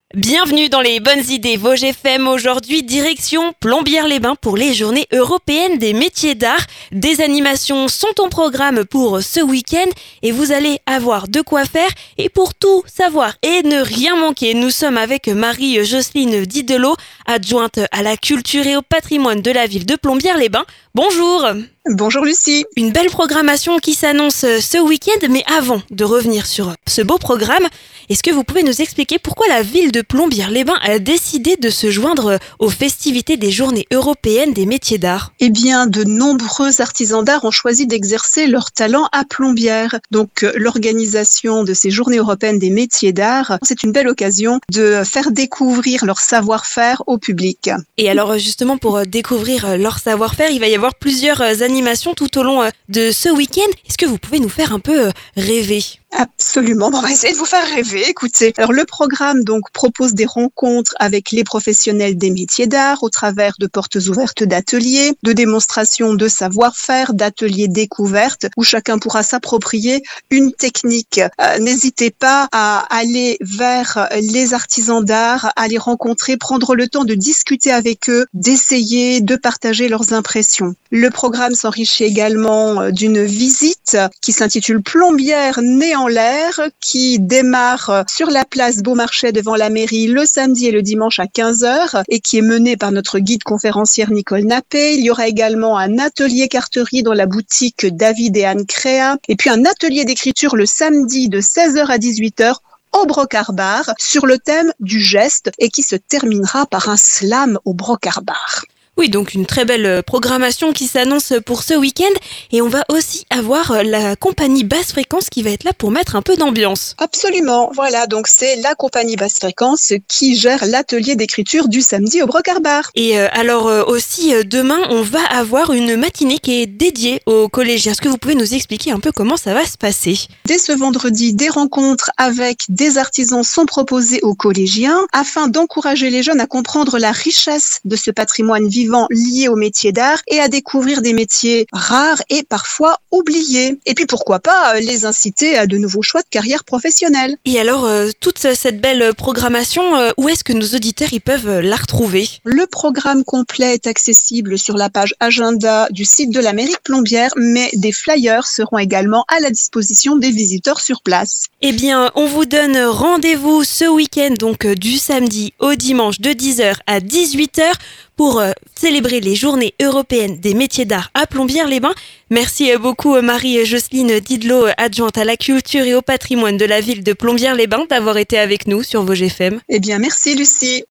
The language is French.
Bienvenue dans les bonnes idées Vosges FM. Aujourd'hui, direction Plombières-les-Bains pour les journées européennes des métiers d'art. Des animations sont au programme pour ce week-end et vous allez avoir de quoi faire. Et pour tout savoir et ne rien manquer, nous sommes avec Marie-Jocelyne Didelot, adjointe à la culture et au patrimoine de la ville de Plombières-les-Bains. Bonjour. Bonjour Lucie. Une belle programmation qui s'annonce ce week-end, mais avant de revenir sur ce beau programme, est-ce que vous pouvez nous expliquer pourquoi la ville de Plombières-les-Bains a décidé de se joindre aux festivités des journées européennes des métiers d'art ? Eh bien, de nombreux artisans d'art ont choisi d'exercer leur talent à Plombières. Donc, l'organisation de ces journées européennes des métiers d'art, c'est une belle occasion de faire découvrir leur savoir-faire au public. Et alors, justement, pour découvrir leur savoir-faire, il va y avoir plusieurs animations tout au long de ce week-end. Est-ce que vous pouvez nous faire un peu rêver ? Absolument, on va essayer de vous faire rêver. Écoutez, alors le programme donc propose des rencontres avec les professionnels des métiers d'art au travers de portes ouvertes d'ateliers, de démonstrations de savoir-faire, d'ateliers découvertes où chacun pourra s'approprier une technique. N'hésitez pas à aller vers les artisans d'art, à les rencontrer, prendre le temps de discuter avec eux, d'essayer de partager leurs impressions. Le programme s'enrichit également d'une visite qui s'intitule Plombières nées en l'air, qui démarre sur la place Beaumarchais devant la mairie le samedi et le dimanche à 15h et qui est menée par notre guide conférencière Nicole Nappé. Il y aura également un atelier carterie dans la boutique David et Anne Créa et puis un atelier d'écriture le samedi de 16h à 18h au Brocard-Bar sur le thème du geste et qui se terminera par un slam au Brocard-Bar. Oui, donc une très belle programmation qui s'annonce pour ce week-end. Et on va aussi avoir la compagnie Basse Fréquence qui va être là pour mettre un peu d'ambiance. Absolument, voilà, donc c'est la compagnie Basse Fréquence qui gère l'atelier d'écriture du samedi au Brocard-Bar. Et alors aussi, demain, on va avoir une matinée qui est dédiée aux collégiens. Est-ce que vous pouvez nous expliquer un peu comment ça va se passer ? Dès ce vendredi, des rencontres avec des artisans sont proposées aux collégiens afin d'encourager les jeunes à comprendre la richesse de ce patrimoine vivant liés au métier d'art et à découvrir des métiers rares et parfois oubliés. Et puis pourquoi pas les inciter à de nouveaux choix de carrière professionnelle. Et alors, toute cette belle programmation, où est-ce que nos auditeurs ils peuvent la retrouver ? Le programme complet est accessible sur la page agenda du site de la mairie de Plombières, mais des flyers seront également à la disposition des visiteurs sur place. Eh bien, on vous donne rendez-vous ce week-end, donc du samedi au dimanche de 10h à 18h pour célébrer les journées européennes des métiers d'art à Plombières-les-Bains. Merci beaucoup Marie-Jocelyne Didelot, adjointe à la culture et au patrimoine de la ville de Plombières-les-Bains, d'avoir été avec nous sur Vosges FM. Eh bien, merci Lucie.